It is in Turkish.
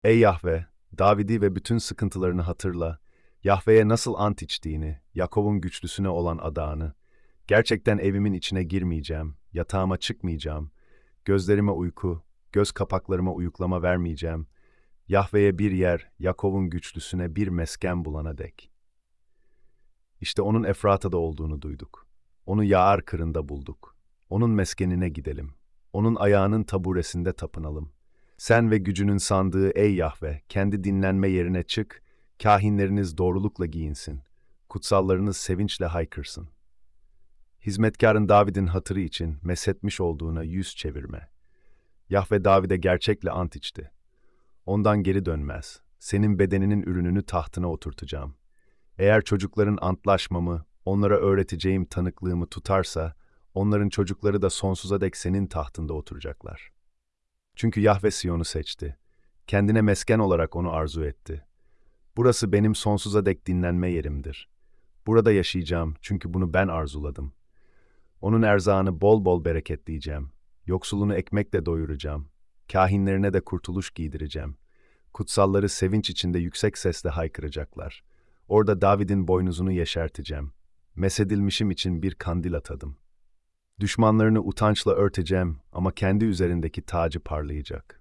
Ey Yahve, David'i ve bütün sıkıntılarını hatırla. Yahve'ye nasıl ant içtiğini, Yakov'un güçlüsüne olan adağını. Gerçekten evimin içine girmeyeceğim, yatağıma çıkmayacağım. Gözlerime uyku, göz kapaklarıma uyuklama vermeyeceğim. Yahve'ye bir yer, Yakov'un güçlüsüne bir mesken bulana dek. İşte onun Efrata'da olduğunu duyduk. Onu Yağar kırında bulduk. Onun meskenine gidelim. Onun ayağının taburesinde tapınalım. Sen ve gücünün sandığı ey Yahve, kendi dinlenme yerine çık, kahinleriniz doğrulukla giyinsin, kutsallarınız sevinçle haykırsın. Hizmetkarın David'in hatırı için meshetmiş olduğuna yüz çevirme. Yahve David'e gerçekle ant içti. Ondan geri dönmez. Senin bedeninin ürününü tahtına oturtacağım. Eğer çocukların antlaşmamı, onlara öğreteceğim tanıklığımı tutarsa, onların çocukları da sonsuza dek senin tahtında oturacaklar. Çünkü Yahve Siyon'u seçti. Kendine mesken olarak onu arzu etti. Burası benim sonsuza dek dinlenme yerimdir. Burada yaşayacağım çünkü bunu ben arzuladım. Onun erzağını bol bol bereketleyeceğim. Yoksulunu ekmekle doyuracağım. Kahinlerine de kurtuluş giydireceğim. Kutsalları sevinç içinde yüksek sesle haykıracaklar. Orada David'in boynuzunu yeşerteceğim. Mesedilmişim için bir kandil atadım. Düşmanlarını utançla örteceğim ama kendi üzerindeki tacı parlayacak.